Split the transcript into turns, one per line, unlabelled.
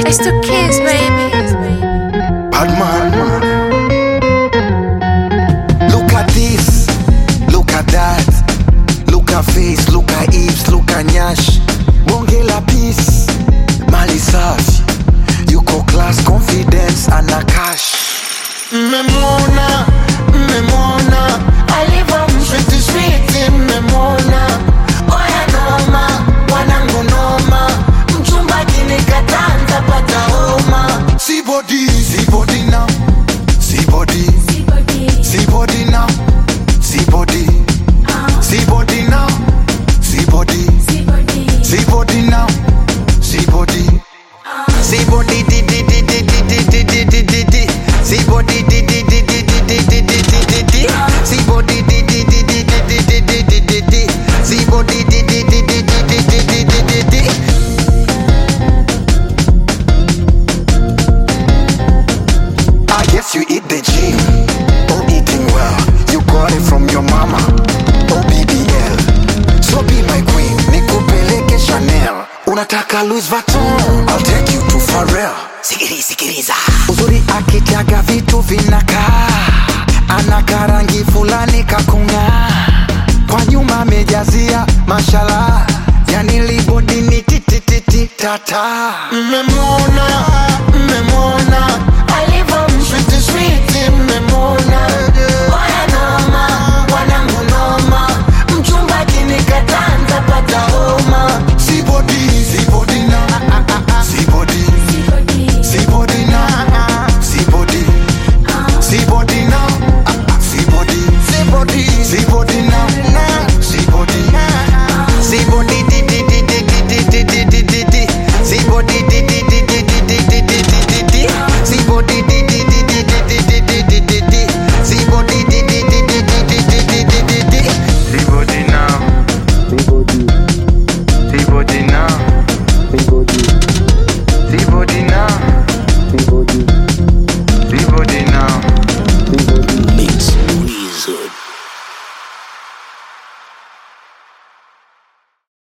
It's the kids, baby.
Bad man. Look at this, look at that. Look at face, look at hips, look at nyash. Bonge la peace, mali safi. Yuko class, confidence, ana cash. Memona, memona. Aliva mshwiti switi, memona. Oya noma, wanangu noma. Mchumba kinikatanta pata homa. See body now. See body now. See body. See body now. See body. See body now. See body. See body di di di di di di di di di di di. See body di di di di di di di di di di di. See body di di di di di di di di di di di. See body di di di di di di di di di di. I guess you eat the gym. Oh, eating well. You got it from your mama. Oh, BBL. So be my queen. Nikupeleke Chanel. Unataka Louis Vuitton. I'll take you to Pharrell. Sikiriza. Uzuri akitaka vitu vinakaa. Anaka rangi fulani kakunga. Kwa nyuma amejazia mashallah. Yani libodi ni titititi tata. Memona.